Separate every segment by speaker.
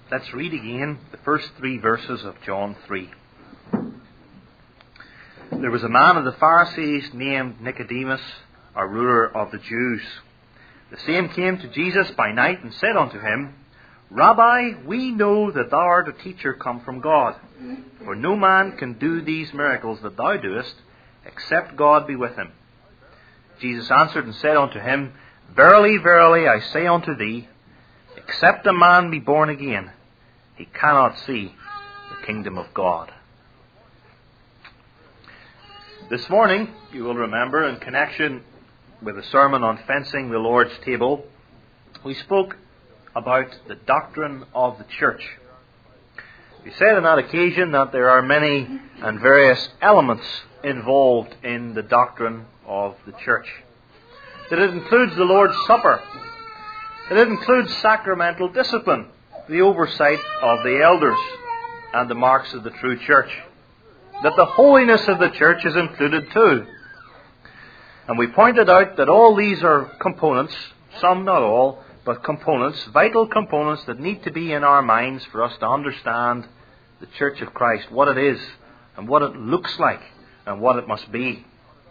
Speaker 1: Let's read again the first 3 verses of John 3. There was a man of the Pharisees named Nicodemus, a ruler of the Jews. The same came to Jesus by night and said unto him, Rabbi, we know that thou art a teacher come from God. For no man can do these miracles that thou doest, except God be with him. Jesus answered and said unto him, Verily, verily, I say unto thee, except a man be born again, he cannot see the kingdom of God. This morning, you will remember, in connection with a sermon on fencing the Lord's table, we spoke about the doctrine of the church. We said on that occasion that there are many and various elements involved in the doctrine of the church. That it includes the Lord's Supper. That it includes sacramental discipline, the oversight of the elders, and the marks of the true church. That the holiness of the church is included too. And we pointed out that all these are components, some not all, but components, vital components that need to be in our minds for us to understand the Church of Christ, what it is, and what it looks like, and what it must be.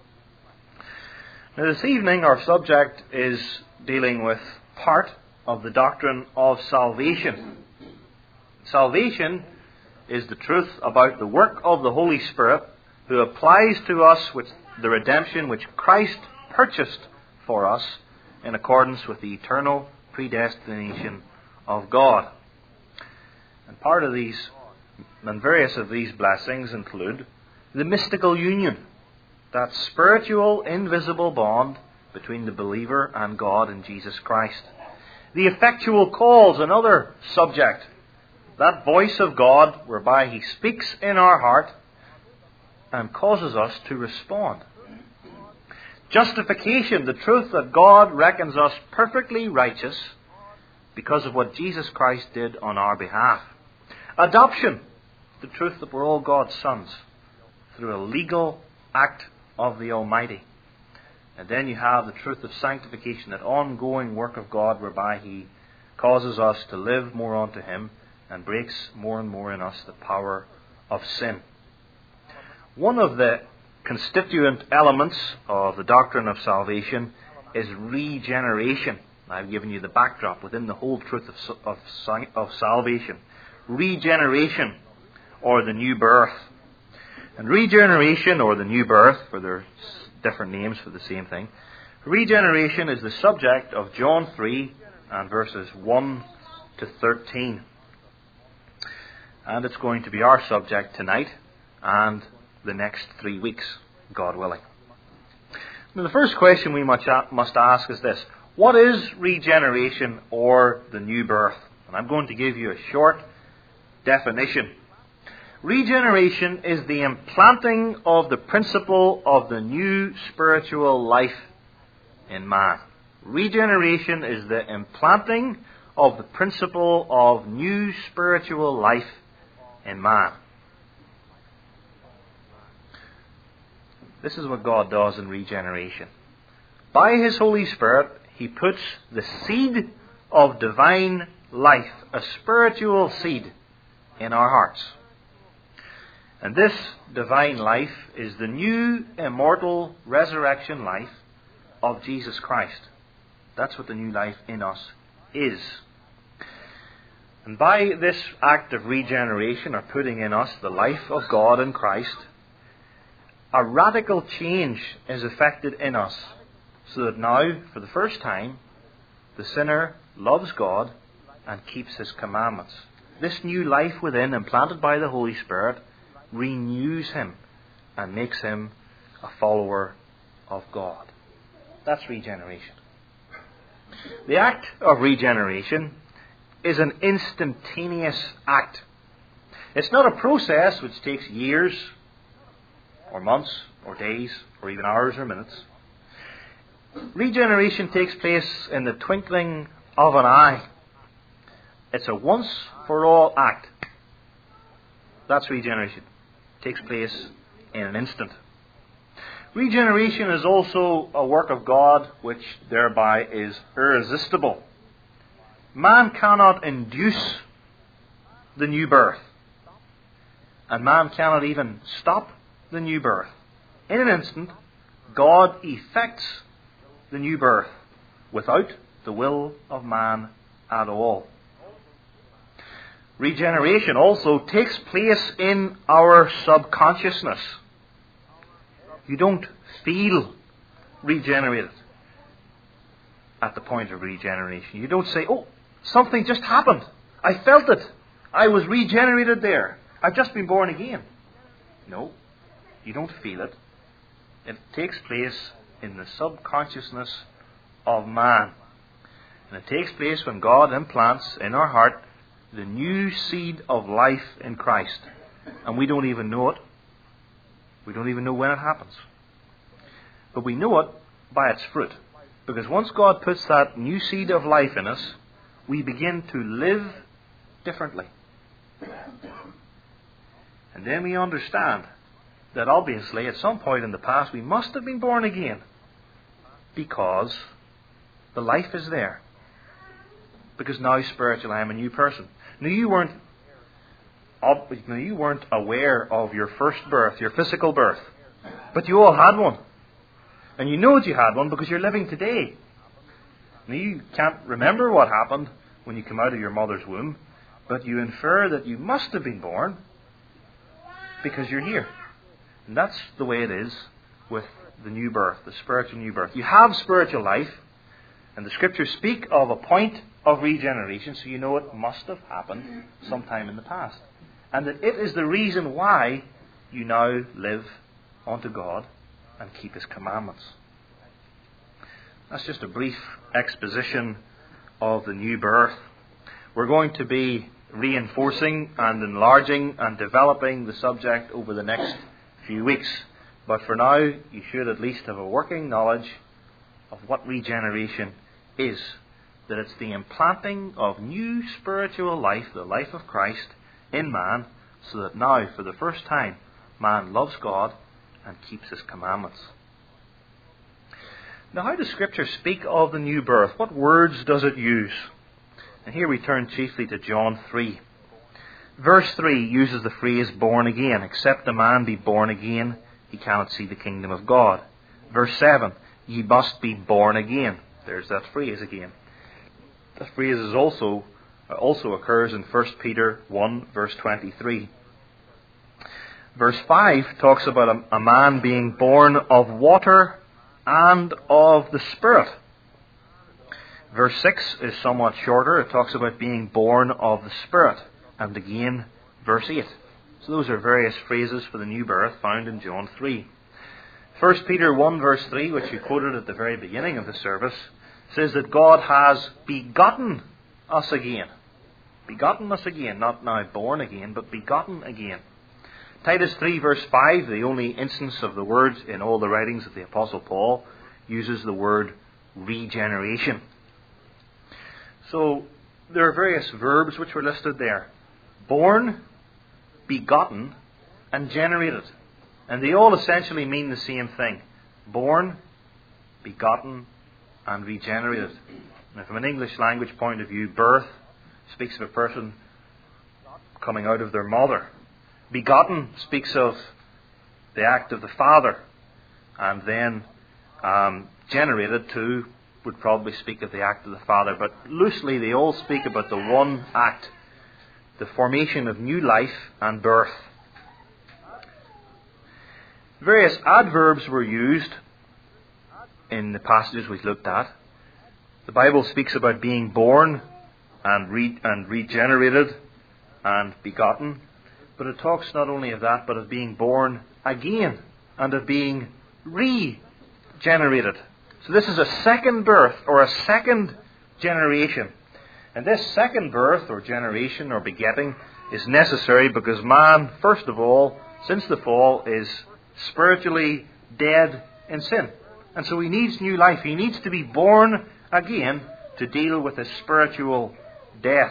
Speaker 1: Now this evening our subject is dealing with part of the doctrine of salvation. Salvation is the truth about the work of the Holy Spirit who applies to us with the redemption which Christ purchased for us in accordance with the eternal predestination of God. And part of these, and various of these blessings include the mystical union, that spiritual, invisible bond between the believer and God in Jesus Christ. The effectual calls, another subject, that voice of God whereby He speaks in our heart and causes us to respond. Justification, the truth that God reckons us perfectly righteous because of what Jesus Christ did on our behalf. Adoption, the truth that we're all God's sons through a legal act of the Almighty. And then you have the truth of sanctification, that ongoing work of God whereby He causes us to live more unto Him and breaks more and more in us the power of sin. One of the constituent elements of the doctrine of salvation is regeneration. I've given you the backdrop within the whole truth of salvation. Regeneration, or the new birth. And regeneration, or the new birth, for their different names for the same thing. Regeneration is the subject of John 3 and verses 1 to 13. And it's going to be our subject tonight and the next 3 weeks, God willing. Now, the first question we must ask is this: what is regeneration or the new birth? And I'm going to give you a short definition. Regeneration is the implanting of the principle of the new spiritual life in man. Regeneration is the implanting of the principle of new spiritual life in man. This is what God does in regeneration. By His Holy Spirit, He puts the seed of divine life, a spiritual seed, in our hearts. And this divine life is the new, immortal, resurrection life of Jesus Christ. That's what the new life in us is. And by this act of regeneration, or putting in us the life of God in Christ, a radical change is effected in us, so that now, for the first time, the sinner loves God and keeps His commandments. This new life within, implanted by the Holy Spirit, renews him and makes him a follower of God. That's regeneration. The act of regeneration is an instantaneous act. It's not a process which takes years or months or days or even hours or minutes. Regeneration takes place in the twinkling of an eye. It's a once-for-all act. That's regeneration. It takes place in an instant. Regeneration is also a work of God which thereby is irresistible. Man cannot induce the new birth. And man cannot even stop the new birth. In an instant, God effects the new birth without the will of man at all. Regeneration also takes place in our subconsciousness. You don't feel regenerated at the point of regeneration. You don't say, oh, something just happened. I felt it. I was regenerated there. I've just been born again. No, you don't feel it. It takes place in the subconsciousness of man. And it takes place when God implants in our heart the new seed of life in Christ. And we don't even know it. We don't even know when it happens. But we know it by its fruit. Because once God puts that new seed of life in us, we begin to live differently. And then we understand that obviously at some point in the past we must have been born again. Because the life is there. Because now spiritually I am a new person. Now you weren't aware of your first birth, your physical birth. But you all had one. And you know that you had one because you're living today. Now you can't remember what happened when you come out of your mother's womb. But you infer that you must have been born because you're here. And that's the way it is with the new birth, the spiritual new birth. You have spiritual life. And the Scriptures speak of a point of regeneration, so you know it must have happened sometime in the past. And that it is the reason why you now live unto God and keep His commandments. That's just a brief exposition of the new birth. We're going to be reinforcing and enlarging and developing the subject over the next few weeks. But for now, you should at least have a working knowledge of what regeneration is. That it's the implanting of new spiritual life, the life of Christ, in man, so that now, for the first time, man loves God and keeps His commandments. Now, how does Scripture speak of the new birth? What words does it use? And here we turn chiefly to John 3. Verse 3 uses the phrase born again. Except a man be born again, he cannot see the kingdom of God. Verse 7, ye must be born again. There's that phrase again. That phrase is also occurs in 1 Peter 1, verse 23. Verse 5 talks about a man being born of water and of the Spirit. Verse 6 is somewhat shorter. It talks about being born of the Spirit. And again, verse 8. So those are various phrases for the new birth found in John 3. 1 Peter 1, verse 3, which you quoted at the very beginning of the service, says that God has begotten us again. Begotten us again, not now born again, but begotten again. Titus 3, verse 5, the only instance of the word in all the writings of the Apostle Paul, uses the word regeneration. So there are various verbs which were listed there. Born, begotten, and generated. And they all essentially mean the same thing. Born, begotten, and regenerated. Now, from an English language point of view, birth speaks of a person coming out of their mother. Begotten speaks of the act of the father. And then generated too would probably speak of the act of the father. But loosely they all speak about the one act, the formation of new life and birth. Various adverbs were used in the passages we've looked at. The Bible speaks about being born and regenerated and begotten. But it talks not only of that, but of being born again and of being regenerated. So this is a second birth or a second generation. And this second birth or generation or begetting is necessary because man, first of all, since the fall, is spiritually dead in sin. And so he needs new life. He needs to be born again to deal with his spiritual death.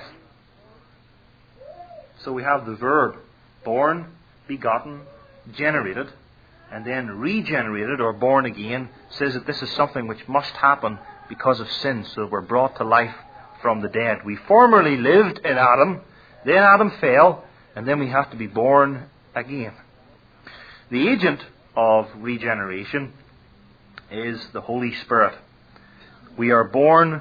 Speaker 1: So we have the verb born, begotten, generated, and then regenerated or born again says that this is something which must happen because of sin, so that we're brought to life from the dead. We formerly lived in Adam, Then Adam fell, and then we have to be born again. The agent of regeneration is the Holy Spirit. We are born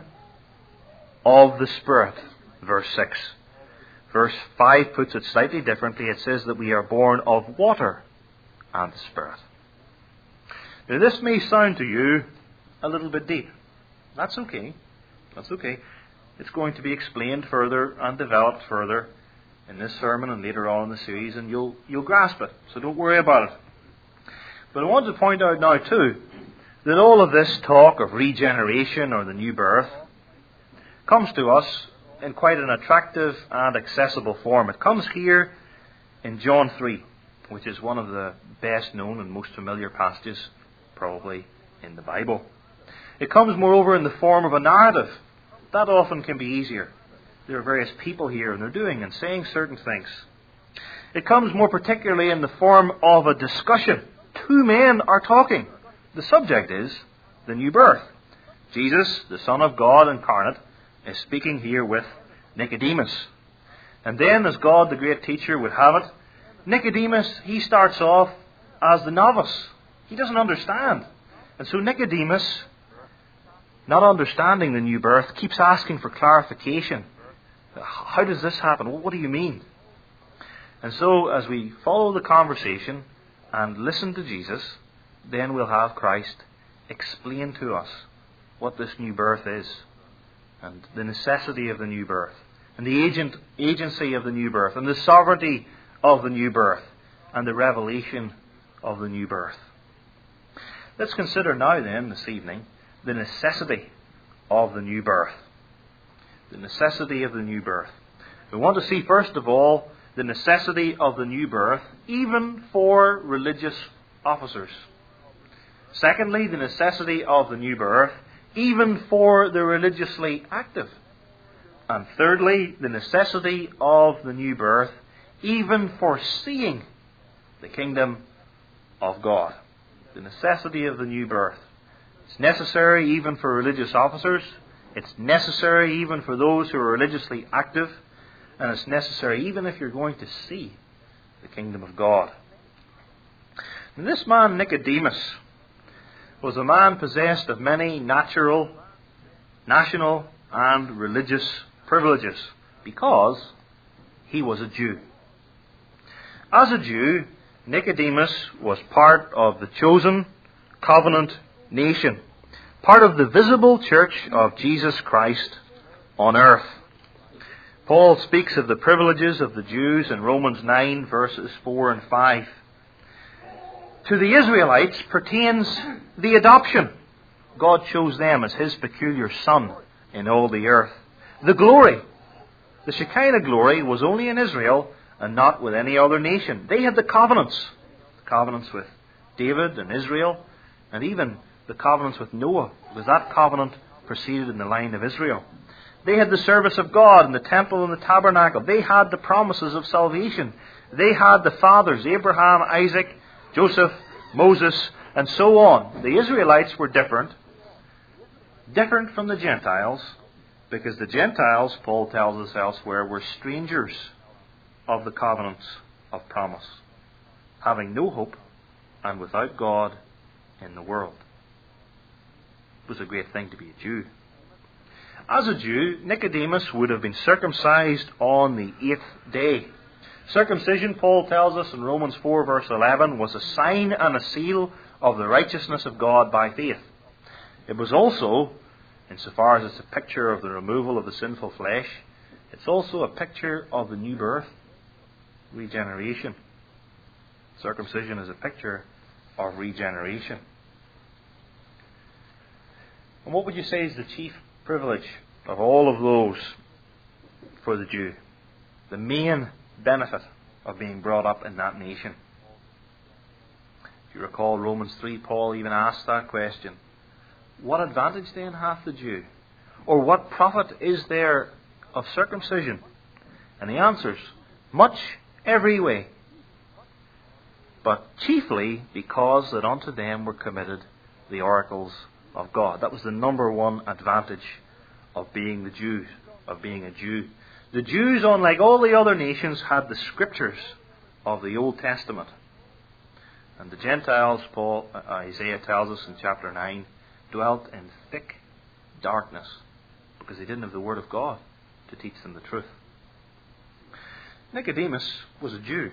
Speaker 1: of the Spirit, verse 6. Verse 5 puts it slightly differently. It says that we are born of water and the Spirit. Now this may sound to you a little bit deep. That's okay. That's okay. It's going to be explained further and developed further in this sermon and later on in the series, and you'll grasp it. So don't worry about it. But I want to point out now too that all of this talk of regeneration or the new birth comes to us in quite an attractive and accessible form. It comes here in John 3, which is one of the best known and most familiar passages probably in the Bible. It comes moreover in the form of a narrative. That often can be easier. There are various people here and they're doing and saying certain things. It comes more particularly in the form of a discussion. Two men are talking. The subject is the new birth. Jesus, the Son of God incarnate, is speaking here with Nicodemus. And then, as God, the great teacher, would have it, Nicodemus, he starts off as the novice. He doesn't understand. And so Nicodemus, not understanding the new birth, keeps asking for clarification. How does this happen? What do you mean? And so, as we follow the conversation and listen to Jesus, then we'll have Christ explain to us what this new birth is, and the necessity of the new birth, and the agency of the new birth, and the sovereignty of the new birth, and the revelation of the new birth. Let's consider now then, this evening, the necessity of the new birth. The necessity of the new birth. We want to see, first of all, the necessity of the new birth, even for religious officers. Secondly, the necessity of the new birth, even for the religiously active. And thirdly, the necessity of the new birth, even for seeing the kingdom of God. The necessity of the new birth. It's necessary even for religious officers. It's necessary even for those who are religiously active. And it's necessary even if you're going to see the kingdom of God. And this man, Nicodemus, was a man possessed of many natural, national, and religious privileges because he was a Jew. As a Jew, Nicodemus was part of the chosen covenant nation, part of the visible church of Jesus Christ on earth. Paul speaks of the privileges of the Jews in Romans 9, verses 4 and 5. To the Israelites pertains the adoption. God chose them as His peculiar Son in all the earth. The glory, the Shekinah glory, was only in Israel and not with any other nation. They had the covenants with David and Israel, and even the covenants with Noah, because that covenant proceeded in the line of Israel. They had the service of God in the temple and the tabernacle. They had the promises of salvation. They had the fathers, Abraham, Isaac, Joseph, Moses, and so on. The Israelites were different from the Gentiles, because the Gentiles, Paul tells us elsewhere, were strangers of the covenants of promise, having no hope and without God in the world. It was a great thing to be a Jew. As a Jew, Nicodemus would have been circumcised on the 8th day. Circumcision, Paul tells us in Romans 4 verse 11, was a sign and a seal of the righteousness of God by faith. It was also, insofar as it's a picture of the removal of the sinful flesh, it's also a picture of the new birth, regeneration. Circumcision is a picture of regeneration. And what would you say is the chief privilege of all of those for the Jew? The main benefit of being brought up in that nation. If you recall Romans 3, Paul even asked that question. What advantage then hath the Jew? Or what profit is there of circumcision? And he answers, much every way, but chiefly because that unto them were committed the oracles of God. That was the number one advantage of being the Jew, of being a Jew. The Jews, unlike all the other nations, had the scriptures of the Old Testament. And the Gentiles, Isaiah tells us in chapter 9, dwelt in thick darkness because they didn't have the Word of God to teach them the truth. Nicodemus was a Jew,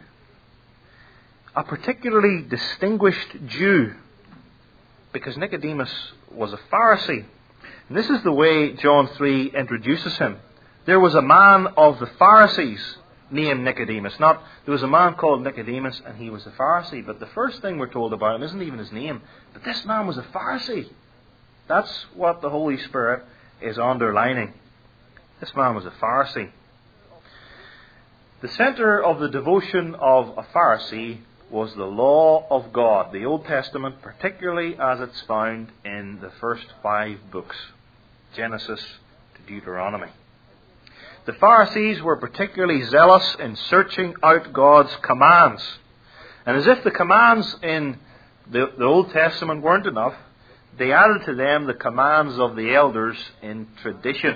Speaker 1: a particularly distinguished Jew, because Nicodemus was a Pharisee. And this is the way John 3 introduces him. There was a man of the Pharisees named Nicodemus. There was a man called Nicodemus and he was a Pharisee. But the first thing we're told about him isn't even his name. But this man was a Pharisee. That's what the Holy Spirit is underlining. This man was a Pharisee. The center of the devotion of a Pharisee was the law of God, the Old Testament, particularly as it's found in the first 5 books, Genesis to Deuteronomy. The Pharisees were particularly zealous in searching out God's commands. And as if the commands in the Old Testament weren't enough, they added to them the commands of the elders in tradition.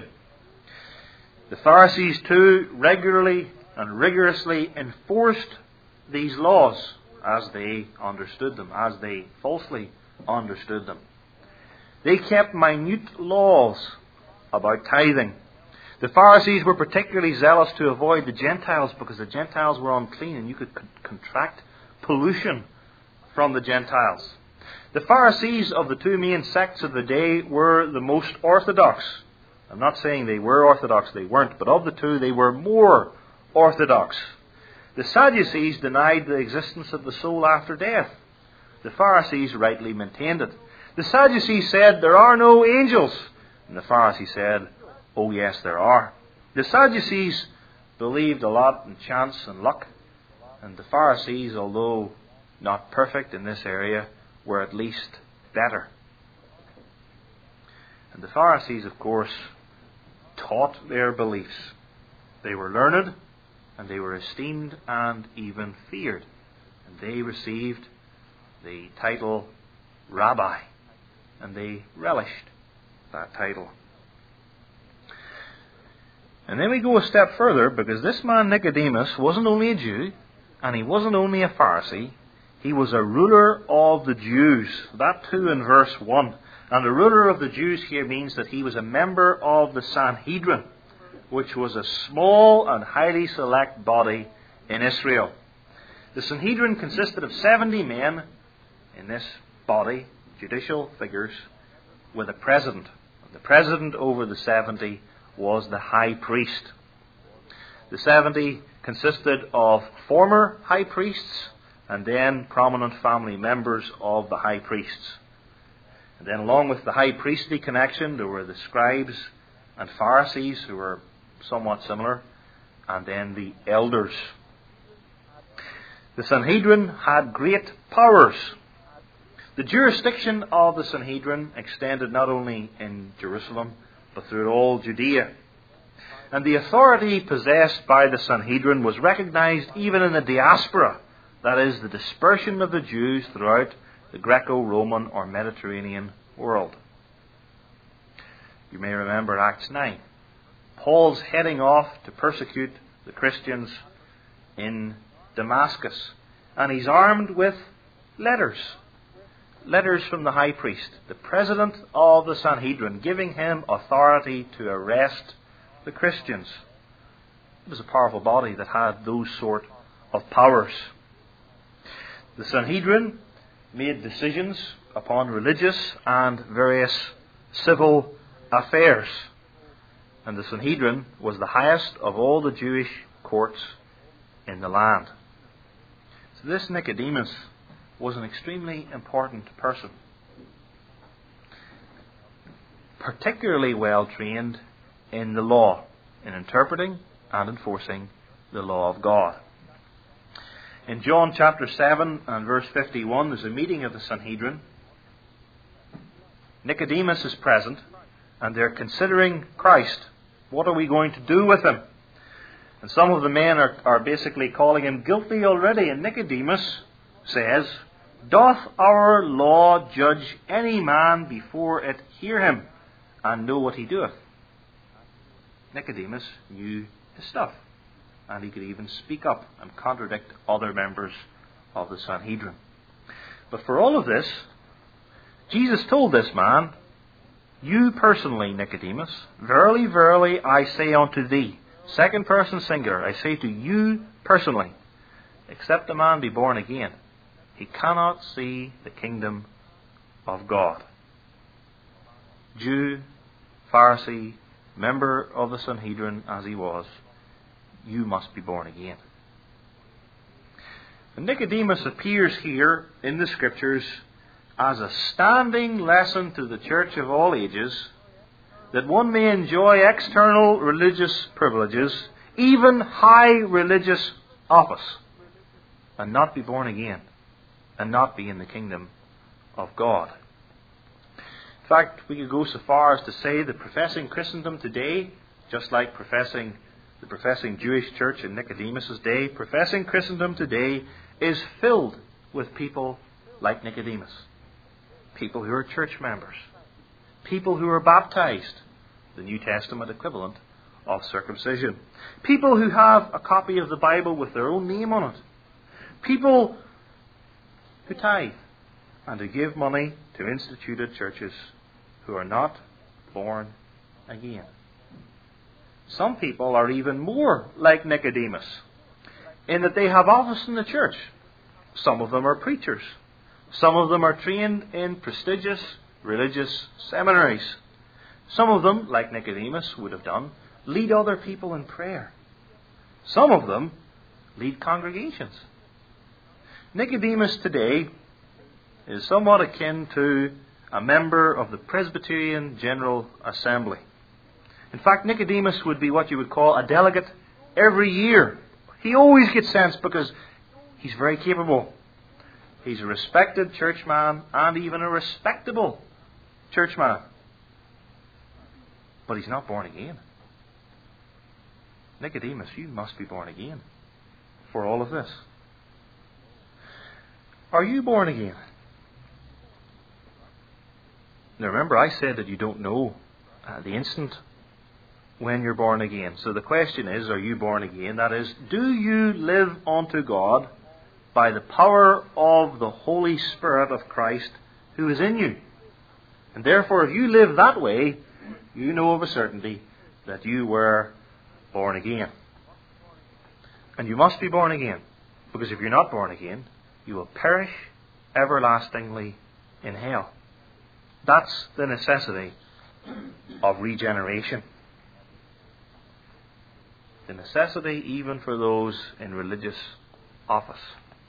Speaker 1: The Pharisees too regularly and rigorously enforced these laws as they understood them, as they falsely understood them. They kept minute laws about tithing. The Pharisees were particularly zealous to avoid the Gentiles because the Gentiles were unclean and you could contract pollution from the Gentiles. The Pharisees of the 2 main sects of the day were the most orthodox. I'm not saying they were orthodox, they weren't, but of the 2 they were more orthodox. The Sadducees denied the existence of the soul after death. The Pharisees rightly maintained it. The Sadducees said there are no angels, and the Pharisees said, oh yes, there are. The Sadducees believed a lot in chance and luck, and the Pharisees, although not perfect in this area, were at least better. And the Pharisees, of course, taught their beliefs. They were learned, and they were esteemed and even feared. And they received the title Rabbi, and they relished that title. And then we go a step further, because this man Nicodemus wasn't only a Jew, and he wasn't only a Pharisee, he was a ruler of the Jews. That too in verse 1. And the ruler of the Jews here means that he was a member of the Sanhedrin, which was a small and highly select body in Israel. The Sanhedrin consisted of 70 men in this body, judicial figures, with a president. The president over the 70 was the high priest. The 70 consisted of former high priests and then prominent family members of the high priests. And then along with the high priestly connection, there were the scribes and Pharisees, who were somewhat similar, and then the elders. The Sanhedrin had great powers. The jurisdiction of the Sanhedrin extended not only in Jerusalem, but through all Judea. And the authority possessed by the Sanhedrin was recognized even in the diaspora, that is, the dispersion of the Jews throughout the Greco-Roman or Mediterranean world. You may remember Acts 9. Paul's heading off to persecute the Christians in Damascus, and he's armed with letters from the high priest, the president of the Sanhedrin, giving him authority to arrest the Christians. It was a powerful body that had those sort of powers. The Sanhedrin made decisions upon religious and various civil affairs. And the Sanhedrin was the highest of all the Jewish courts in the land. So this Nicodemus was an extremely important person, particularly well trained in the law, in interpreting and enforcing the law of God. In John chapter 7 and verse 51, there's a meeting of the Sanhedrin. Nicodemus is present, and they're considering Christ. What are we going to do with him? And some of the men are basically calling him guilty already. And Nicodemus says, doth our law judge any man before it hear him, and know what he doeth? Nicodemus knew his stuff. And he could even speak up and contradict other members of the Sanhedrin. But for all of this, Jesus told this man, "You personally, Nicodemus, verily, verily, I say unto thee," second person singular, "I say to you personally, except a man be born again, he cannot see the kingdom of God." Jew, Pharisee, member of the Sanhedrin as he was, you must be born again. And Nicodemus appears here in the Scriptures as a standing lesson to the church of all ages, that one may enjoy external religious privileges, even high religious office, and not be born again, and not be in the kingdom of God. In fact, we could go so far as to say that professing Christendom today, just like the professing Jewish church in Nicodemus' day, professing Christendom today is filled with people like Nicodemus. People who are church members. People who are baptized, the New Testament equivalent of circumcision. People who have a copy of the Bible with their own name on it. People who tithe and who give money to instituted churches who are not born again. Some people are even more like Nicodemus in that they have office in the church. Some of them are preachers. Some of them are trained in prestigious religious seminaries. Some of them, like Nicodemus would have done, lead other people in prayer. Some of them lead congregations. Nicodemus today is somewhat akin to a member of the Presbyterian General Assembly. In fact, Nicodemus would be what you would call a delegate every year. He always gets sent because he's very capable. He's a respected churchman and even a respectable churchman. But he's not born again. Nicodemus, you must be born again for all of this. Are you born again? Now remember, I said that you don't know the instant when you're born again. So the question is, are you born again? That is, do you live unto God by the power of the Holy Spirit of Christ who is in you? And therefore, if you live that way, you know of a certainty that you were born again. And you must be born again, because if you're not born again, you will perish everlastingly in hell. That's the necessity of regeneration. The necessity even for those in religious office.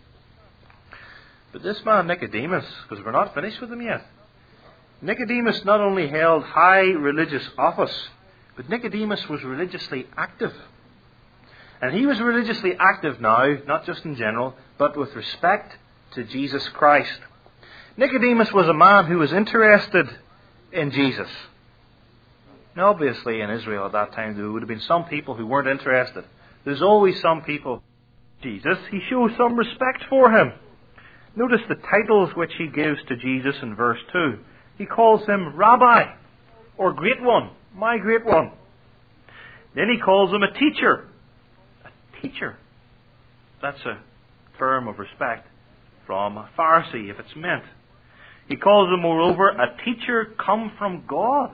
Speaker 1: But this man Nicodemus, because we're not finished with him yet, Nicodemus not only held high religious office, but Nicodemus was religiously active. And he was religiously active now, not just in general, but with respect to Jesus Christ. Nicodemus was a man who was interested in Jesus. Now, obviously, in Israel at that time, there would have been some people who weren't interested. There's always some people. Jesus, he shows some respect for him. Notice the titles which he gives to Jesus in verse 2. He calls him Rabbi, or Great One, my Great One. Then he calls him a teacher. A teacher. That's a term of respect from a Pharisee, if it's meant. He calls him, moreover, a teacher come from God.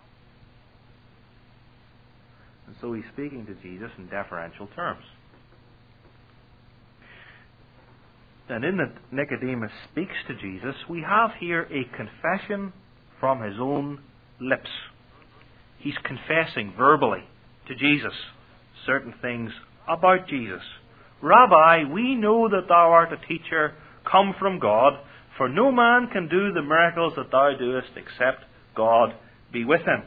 Speaker 1: And so he's speaking to Jesus in deferential terms. And in that Nicodemus speaks to Jesus, we have here a confession from his own lips. He's confessing verbally to Jesus certain things about Jesus. Rabbi, we know that thou art a teacher come from God, for no man can do the miracles that thou doest except God be with him.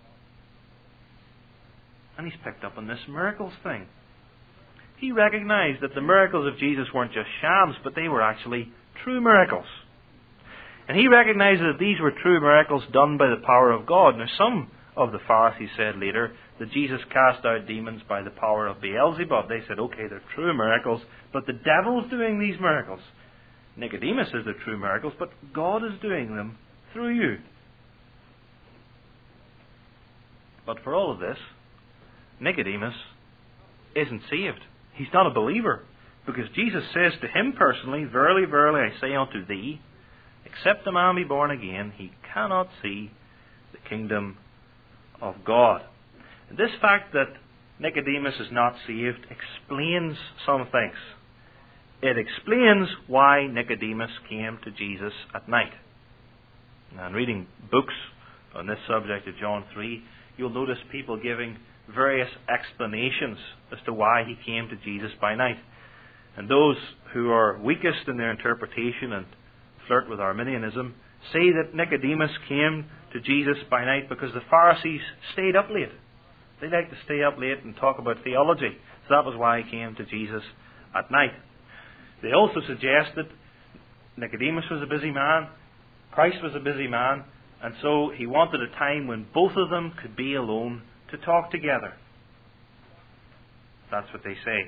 Speaker 1: And he's picked up on this miracles thing. He recognized that the miracles of Jesus weren't just shams, but they were actually true miracles. And he recognized that these were true miracles done by the power of God. Now, some of the Pharisees said later that Jesus cast out demons by the power of Beelzebub. They said, okay, they're true miracles, but the devil's doing these miracles. Nicodemus says they're true miracles, but God is doing them through you. But for all of this, Nicodemus isn't saved. He's not a believer. Because Jesus says to him personally, "Verily, verily, I say unto thee, except a man be born again, he cannot see the kingdom of God." And this fact that Nicodemus is not saved explains some things. It explains why Nicodemus came to Jesus at night. Now, in reading books on this subject of John 3, you'll notice people giving various explanations as to why he came to Jesus by night. And those who are weakest in their interpretation and flirt with Arminianism say that Nicodemus came to Jesus by night because the Pharisees stayed up late. They liked to stay up late and talk about theology. So that was why he came to Jesus at night. They also suggest that Nicodemus was a busy man, Christ was a busy man, and so he wanted a time when both of them could be alone to talk together. That's what they say.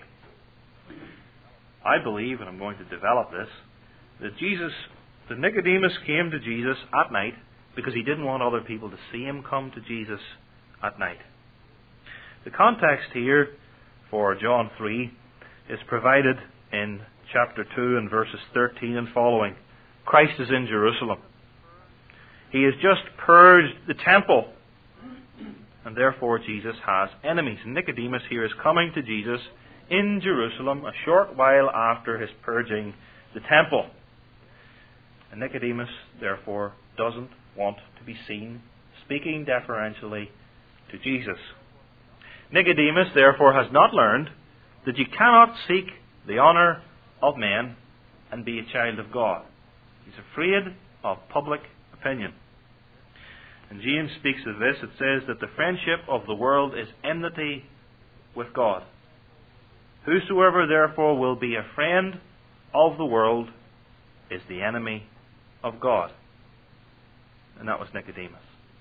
Speaker 1: I believe, and I'm going to develop this, that Nicodemus came to Jesus at night because he didn't want other people to see him come to Jesus at night. The context here for John 3 is provided in chapter 2 and verses 13 and following. Christ is in Jerusalem. He has just purged the temple, and therefore Jesus has enemies. Nicodemus here is coming to Jesus in Jerusalem a short while after his purging the temple. And Nicodemus, therefore, doesn't want to be seen speaking deferentially to Jesus. Nicodemus, therefore, has not learned that you cannot seek the honour of men and be a child of God. He's afraid of public opinion. And James speaks of this. It says that the friendship of the world is enmity with God. Whosoever therefore will be a friend of the world is the enemy of God. And that was Nicodemus.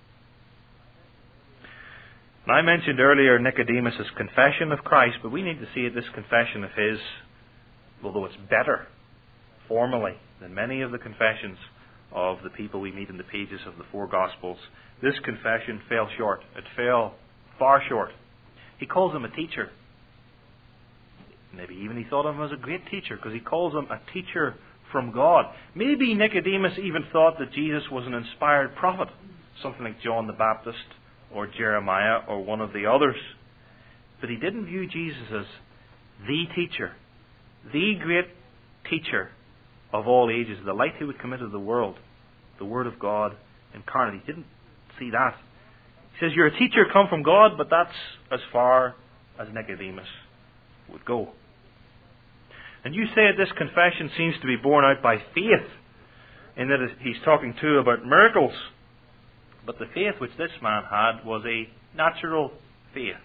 Speaker 1: And I mentioned earlier Nicodemus' confession of Christ, but we need to see this confession of his, although it's better formally than many of the confessions of the people we meet in the pages of the four Gospels, this confession fell short. It fell far short. He calls him a teacher. Maybe even he thought of him as a great teacher because he calls him a teacher from God. Maybe Nicodemus even thought that Jesus was an inspired prophet, something like John the Baptist or Jeremiah or one of the others. But he didn't view Jesus as the teacher, the great teacher of all ages, the light who would come into the world, the Word of God incarnate. He didn't see that. He says, "You're a teacher come from God," but that's as far as Nicodemus would go. And you say that this confession seems to be borne out by faith, in that he's talking too about miracles. But the faith which this man had was a natural faith.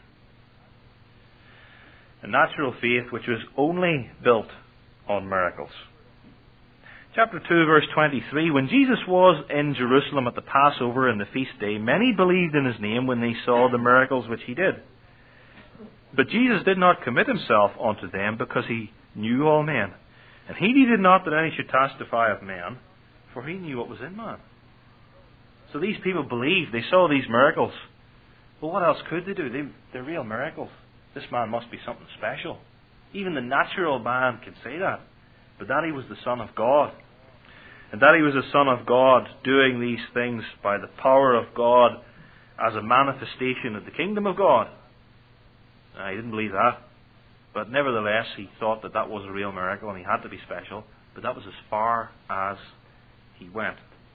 Speaker 1: A natural faith which was only built on miracles. Chapter 2, verse 23, when Jesus was in Jerusalem at the Passover and the feast day, many believed in his name when they saw the miracles which he did. But Jesus did not commit himself unto them, because he knew all men. And he needed not that any should testify of man, for he knew what was in man. So these people believed. They saw these miracles. Well, what else could they do? They're real miracles. This man must be something special. Even the natural man can say that. But that he was the Son of God. And that he was the Son of God doing these things by the power of God as a manifestation of the kingdom of God. He didn't believe that. But nevertheless, he thought that was a real miracle and he had to be special. But that was as far as he went.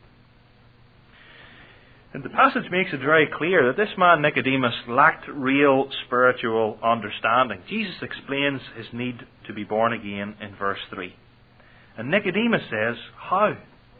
Speaker 1: And the passage makes it very clear that this man Nicodemus lacked real spiritual understanding. Jesus explains his need to be born again in verse 3. And Nicodemus says, How?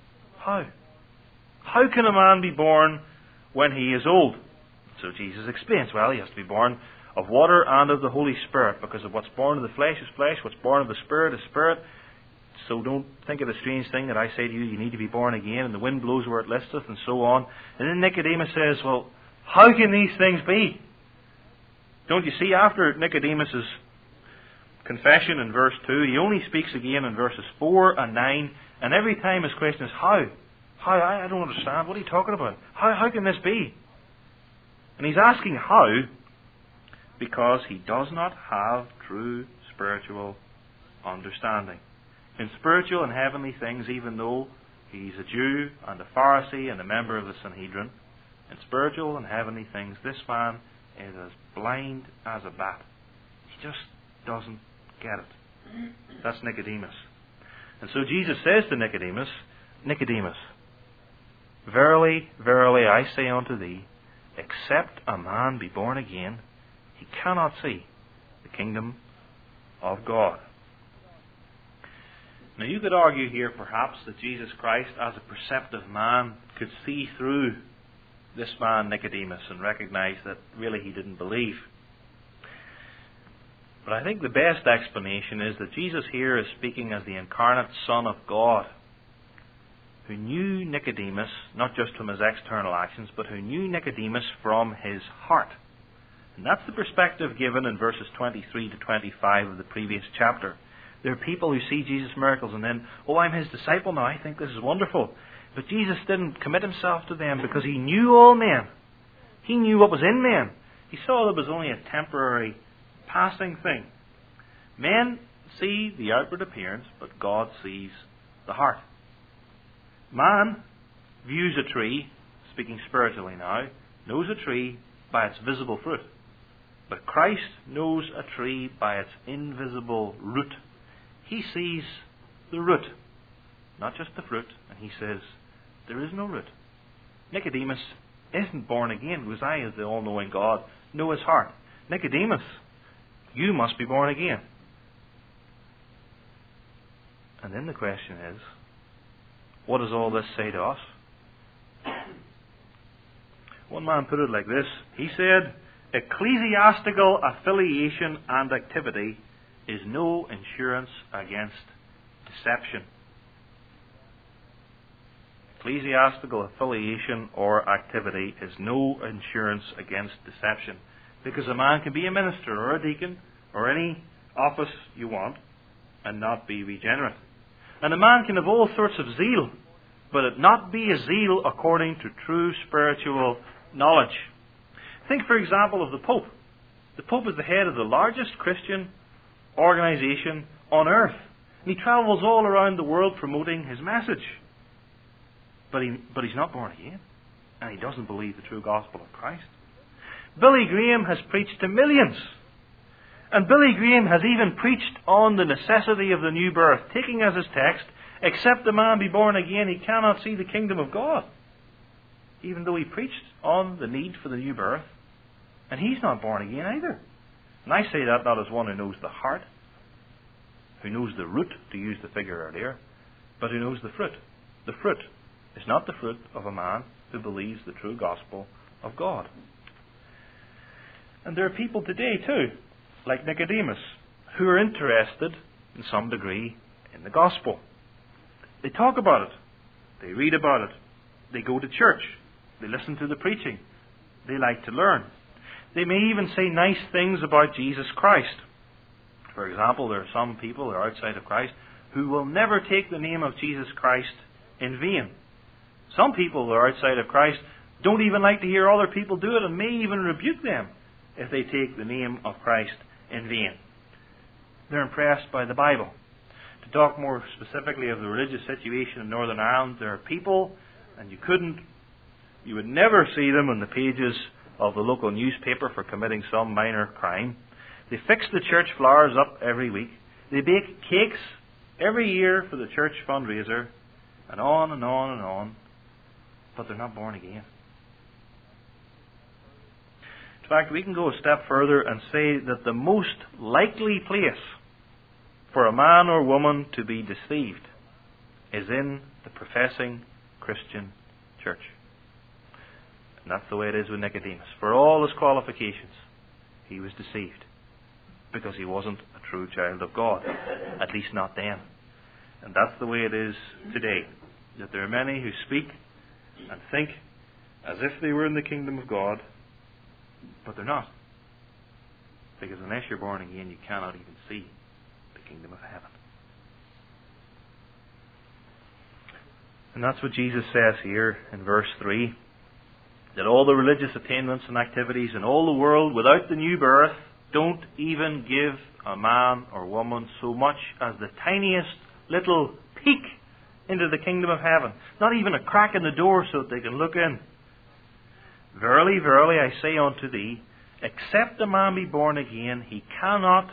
Speaker 1: How can a man be born when he is old? So Jesus explains, well, he has to be born of water and of the Holy Spirit, because of what's born of the flesh is flesh, what's born of the Spirit is spirit. So don't think it a strange thing that I say to you, you need to be born again, and the wind blows where it listeth, and so on. And then Nicodemus says, well, how can these things be? Don't you see, after Nicodemus' confession in verse 2, he only speaks again in verses 4 and 9, and every time his question is, how? How? I don't understand. What are you talking about? How can this be? And he's asking how, because he does not have true spiritual understanding. In spiritual and heavenly things, even though he's a Jew and a Pharisee and a member of the Sanhedrin, in spiritual and heavenly things, this man is as blind as a bat. He just doesn't get it. That's Nicodemus. And so Jesus says to Nicodemus, Nicodemus, verily, verily, I say unto thee, except a man be born again, he cannot see the kingdom of God. Now you could argue here perhaps that Jesus Christ, as a perceptive man, could see through this man Nicodemus and recognize that really he didn't believe. But I think the best explanation is that Jesus here is speaking as the incarnate Son of God, who knew Nicodemus, not just from his external actions, but who knew Nicodemus from his heart. And that's the perspective given in verses 23 to 25 of the previous chapter. There are people who see Jesus' miracles and then, oh, I'm his disciple now, I think this is wonderful. But Jesus didn't commit himself to them because he knew all men. He knew what was in men. He saw there was only a temporary, passing thing. Men see the outward appearance, but God sees the heart. Man views a tree, speaking spiritually now, knows a tree by its visible fruit. But Christ knows a tree by its invisible root. He sees the root, not just the fruit, and he says, there is no root. Nicodemus isn't born again because I, as the all-knowing God, know his heart. Nicodemus, you must be born again. And then the question is, what does all this say to us? One man put it like this. He said, ecclesiastical affiliation and activity is no insurance against deception. Ecclesiastical affiliation or activity is no insurance against deception. Because a man can be a minister or a deacon or any office you want and not be regenerate. And a man can have all sorts of zeal, but it not be a zeal according to true spiritual knowledge. Think, for example, of the Pope. The Pope is the head of the largest Christian organization on earth. And he travels all around the world promoting his message. But he's not born again. And he doesn't believe the true gospel of Christ. Billy Graham has preached to millions. And Billy Graham has even preached on the necessity of the new birth, taking as his text, except a man be born again, he cannot see the kingdom of God. Even though he preached on the need for the new birth. And he's not born again either. And I say that not as one who knows the heart, who knows the root, to use the figure earlier, but who knows the fruit. The fruit is not the fruit of a man who believes the true gospel of God. And there are people today too, like Nicodemus, who are interested in some degree in the gospel. They talk about it. They read about it. They go to church. They listen to the preaching. They like to learn. They may even say nice things about Jesus Christ. For example, there are some people who are outside of Christ who will never take the name of Jesus Christ in vain. Some people who are outside of Christ don't even like to hear other people do it and may even rebuke them if they take the name of Christ in vain. They're impressed by the Bible. To talk more specifically of the religious situation in Northern Ireland, there are people, and you would never see them on the pages of the local newspaper for committing some minor crime. They fix the church flowers up every week. They bake cakes every year for the church fundraiser, and on and on and on. But they're not born again. In fact, we can go a step further and say that the most likely place for a man or woman to be deceived is in the professing Christian church. And that's the way it is with Nicodemus. For all his qualifications, he was deceived because he wasn't a true child of God, at least not then. And that's the way it is today, that there are many who speak and think as if they were in the kingdom of God, but they're not. Because unless you're born again, you cannot even see the kingdom of heaven. And that's what Jesus says here in verse 3, that all the religious attainments and activities in all the world without the new birth don't even give a man or woman so much as the tiniest little peek into the kingdom of heaven. Not even a crack in the door so that they can look in. Verily, verily, I say unto thee, except a man be born again, he cannot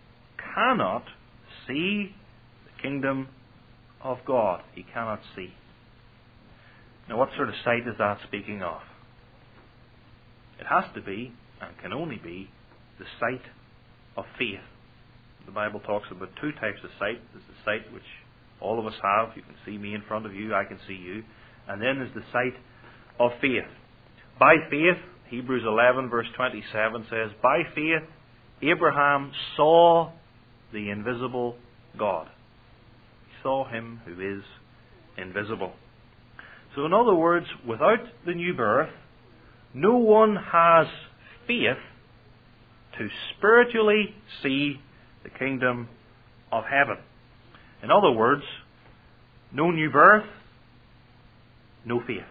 Speaker 1: see the kingdom of God. He cannot see. Now, what sort of sight is that speaking of? It has to be, and can only be, the sight of faith. The Bible talks about two types of sight. There's the sight which all of us have. You can see me in front of you, I can see you. And then there's the sight of faith. By faith, Hebrews 11 verse 27 says, by faith Abraham saw the invisible God. He saw him who is invisible. So in other words, without the new birth, no one has faith to spiritually see the kingdom of heaven. In other words, no new birth, no faith.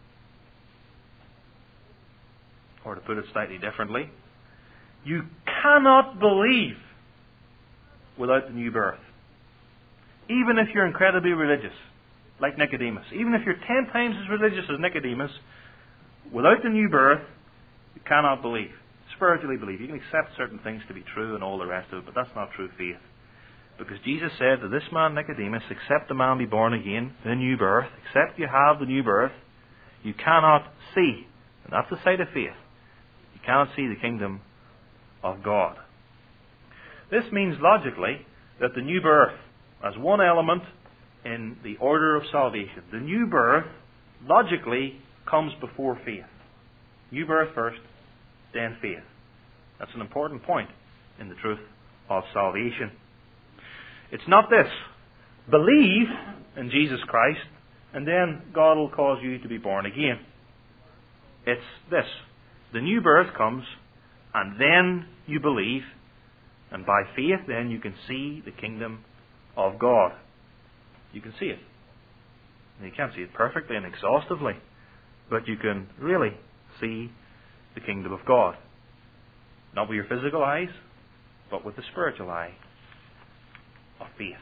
Speaker 1: Or to put it slightly differently, you cannot believe without the new birth. Even if you're incredibly religious, like Nicodemus. Even if you're 10 times as religious as Nicodemus, without the new birth, you cannot believe. Spiritually believe. You can accept certain things to be true and all the rest of it, but that's not true faith. Because Jesus said to this man Nicodemus, except a man be born again, the new birth, except you have the new birth, you cannot see. And that's the sight of faith. You cannot see the kingdom of God. This means logically that the new birth, as one element in the order of salvation, the new birth logically comes before faith. New birth first, then faith. That's an important point in the truth of salvation. It's not this. Believe in Jesus Christ, and then God will cause you to be born again. It's this. The new birth comes, and then you believe, and by faith then you can see the kingdom of God. You can see it. And you can't see it perfectly and exhaustively, but you can really see the kingdom of God. Not with your physical eyes, but with the spiritual eye of faith.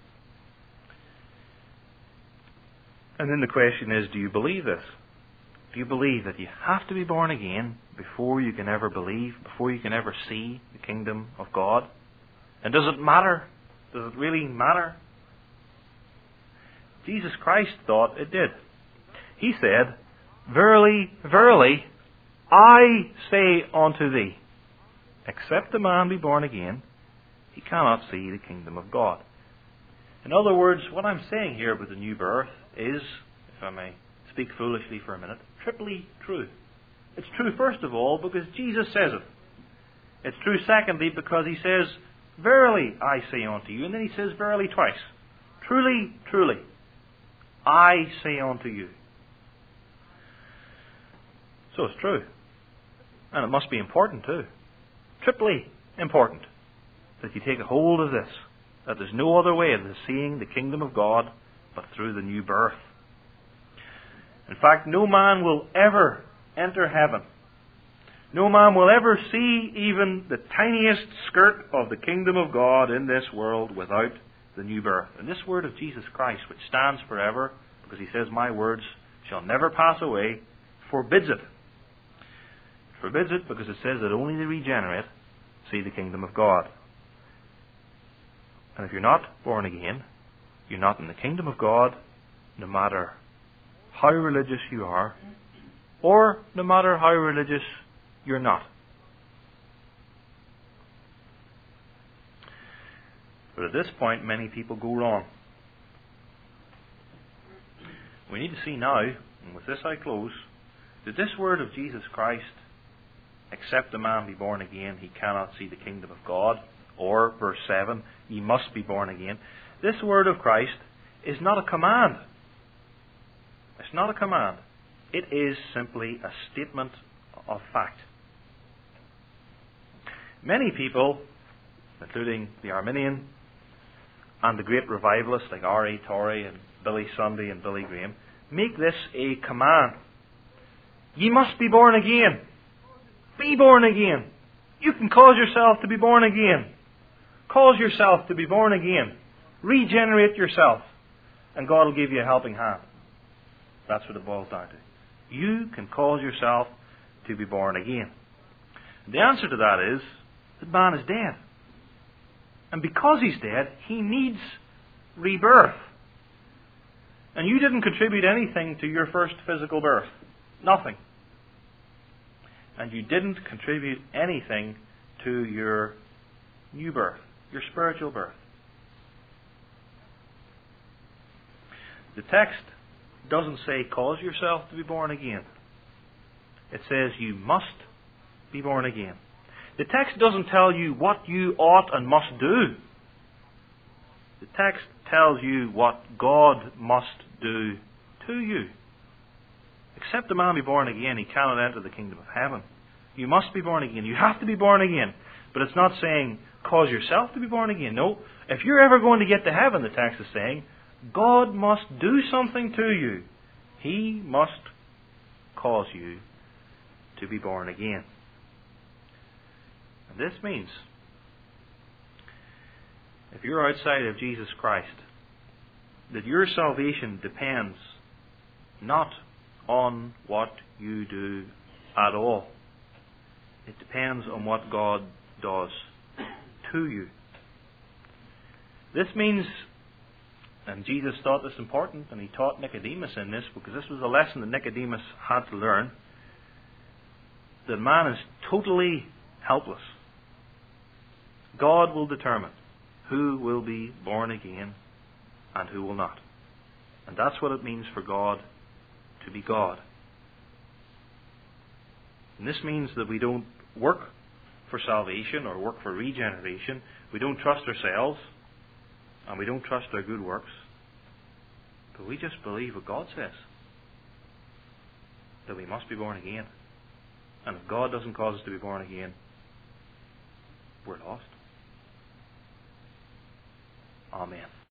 Speaker 1: And then the question is, do you believe this? Do you believe that you have to be born again before you can ever believe, before you can ever see the kingdom of God? And does it matter? Does it really matter? Jesus Christ thought it did. He said, verily, verily, I say unto thee, except a man be born again, he cannot see the kingdom of God. In other words, what I'm saying here about the new birth is, if I may speak foolishly for a minute, triply true. It's true, first of all, because Jesus says it. It's true, secondly, because he says, verily I say unto you, and then he says verily twice. Truly, truly, I say unto you. So it's true. And it must be important too. Triply important that you take a hold of this, that there's no other way of seeing the kingdom of God but through the new birth. In fact, no man will ever enter heaven. No man will ever see even the tiniest skirt of the kingdom of God in this world without the new birth. And this word of Jesus Christ, which stands forever, because he says, my words shall never pass away, forbids it. It forbids it because it says that only the regenerate see the kingdom of God. And if you're not born again, you're not in the kingdom of God, no matter how religious you are, or no matter how religious you're not. But at this point, many people go wrong. We need to see now, and with this I close, that this word of Jesus Christ, except a man be born again, he cannot see the kingdom of God, or, verse 7, ye must be born again. This word of Christ is not a command. It's not a command. It is simply a statement of fact. Many people, including the Arminian and the great revivalists like R.A. Torrey and Billy Sunday and Billy Graham, make this a command. Ye must be born again. Be born again. You can cause yourself to be born again. Cause yourself to be born again. Regenerate yourself. And God will give you a helping hand. That's what it boils down to. You can cause yourself to be born again. And the answer to that is that man is dead. And because he's dead, he needs rebirth. And you didn't contribute anything to your first physical birth. Nothing. And you didn't contribute anything to your new birth, your spiritual birth. The text doesn't say cause yourself to be born again. It says you must be born again. The text doesn't tell you what you ought and must do. The text tells you what God must do to you. Except a man be born again, he cannot enter the kingdom of heaven. You must be born again. You have to be born again. But it's not saying cause yourself to be born again. No. If you're ever going to get to heaven, the text is saying, God must do something to you. He must cause you to be born again. And this means, if you're outside of Jesus Christ, that your salvation depends not on what you do at all. It depends on what God does to you. This means, and Jesus thought this important, and he taught Nicodemus in this, because this was a lesson that Nicodemus had to learn, that man is totally helpless. God will determine who will be born again and who will not. And that's what it means for God to be God. And this means that we don't work for salvation or work for regeneration. We don't trust ourselves and we don't trust our good works. But we just believe what God says. That we must be born again. And if God doesn't cause us to be born again, we're lost. Amen.